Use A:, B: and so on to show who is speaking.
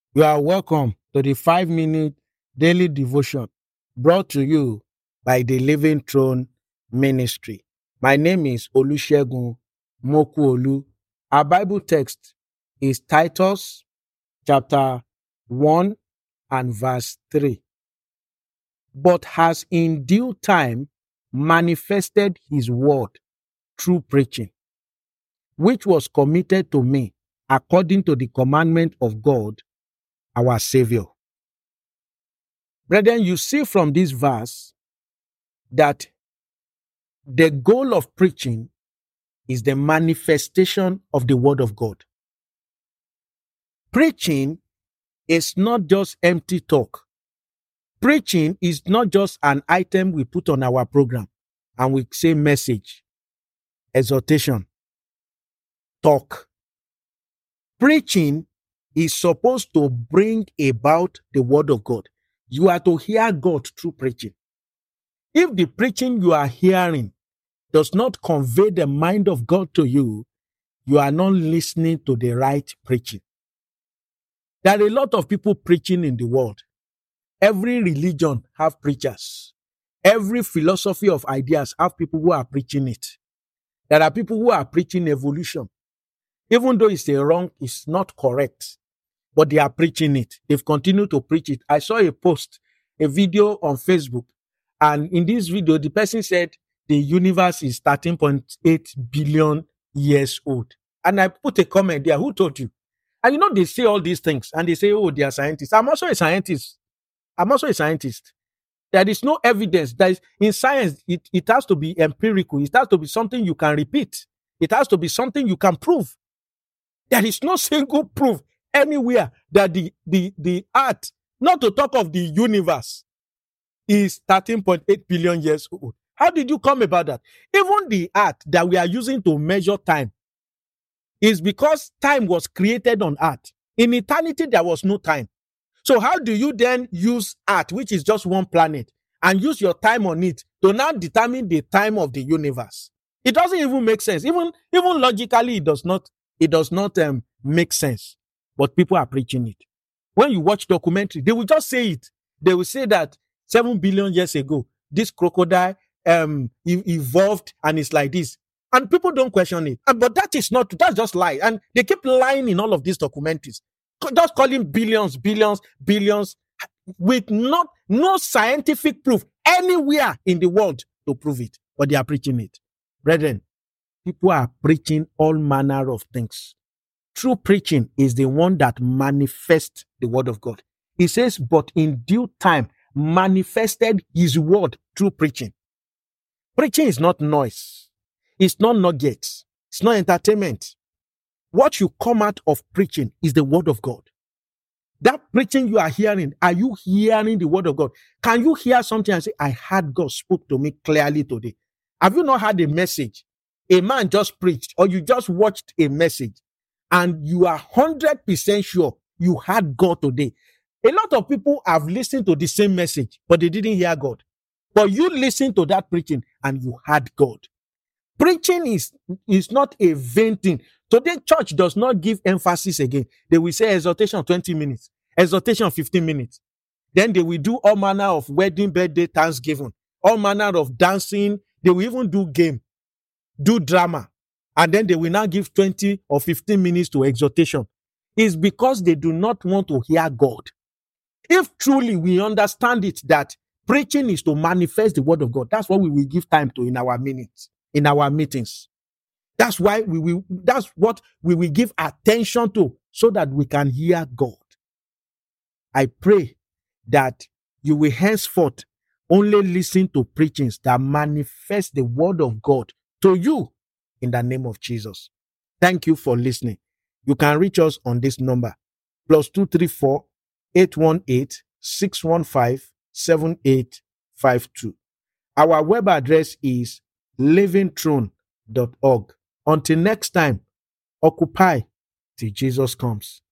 A: You are welcome to the 5-minute daily devotion brought to you by the Living Throne Ministry. My name is Olusegun Mokuolu. Our Bible text is Titus chapter 1 and verse 3. But has in due time manifested his word through preaching, which was committed to me according to the commandment of God, our Savior. Brethren, you see from this verse that the goal of preaching is the manifestation of the word of God. Preaching is not just empty talk. Preaching is not just an item we put on our program and we say message, exhortation, talk. Preaching is supposed to bring about the word of God. You are to hear God through preaching. If the preaching you are hearing does not convey the mind of God to you, you are not listening to the right preaching. There are a lot of people preaching in the world. Every religion have preachers. Every philosophy of ideas have people who are preaching it. There are people who are preaching evolution. Even though it's not correct, but they are preaching it. They've continued to preach it. I saw a video on Facebook, and in this video, the person said the universe is 13.8 billion years old. And I put a comment there, who told you? And they say all these things, and they say, oh, they are scientists. I'm also a scientist. There is no evidence. In science, it has to be empirical. It has to be something you can repeat. It has to be something you can prove. There is no single proof anywhere that the earth, not to talk of the universe, is 13.8 billion years old. How did you come about that? Even the earth that we are using to measure time is because time was created on earth. In eternity, there was no time. So how do you then use earth, which is just one planet, and use your time on it to now determine the time of the universe? It doesn't even make sense. Even logically, it does not make sense. But people are preaching it. When you watch documentary, they will just say it. They will say that 7 billion years ago, this crocodile evolved and it's like this. And people don't question it. But that's just lie. And they keep lying in all of these documentaries. Just calling billions, with no scientific proof anywhere in the world to prove it. But they are preaching it. Brethren, people are preaching all manner of things. True preaching is the one that manifests the word of God. He says, but in due time manifested his word through preaching. Preaching is not noise. It's not nuggets. It's not entertainment. What you come out of preaching is the word of God. That preaching you are hearing, are you hearing the word of God? Can you hear something and say, I heard God spoke to me clearly today? Have you not heard a message? A man just preached, or you just watched a message, and you are 100% sure you heard God today. A lot of people have listened to the same message, but they didn't hear God. But you listened to that preaching and you heard God. Preaching is not a vain thing. Today, church does not give emphasis again. They will say exhortation 20 minutes, exhortation 15 minutes. Then they will do all manner of wedding, birthday, thanksgiving, all manner of dancing. They will even do game, do drama. And then they will now give 20 or 15 minutes to exhortation. It's because they do not want to hear God. If truly we understand it, that preaching is to manifest the word of God, that's what we will give time to in our meetings. That's what we will give attention to, so that we can hear God. I pray that you will henceforth only listen to preachings that manifest the word of God to you in the name of Jesus. Thank you for listening. You can reach us on this number, +234 818 615 7852. Our web address is livingthrone.org. Until next time, occupy till Jesus comes.